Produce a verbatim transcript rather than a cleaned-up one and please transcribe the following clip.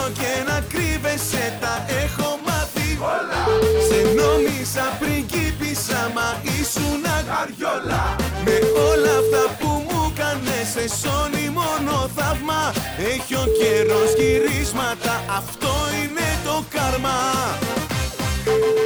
και να κρύβεσαι τα έχω μάθει όλα. Σε νόμιζα πριγκίπισσα μα ήσουν αγαριόλα. Με όλα αυτά που μου κάνες σε σώνει μόνο θαύμα. Έχει ο καιρός γυρίσματα, αυτό είναι το κάρμα.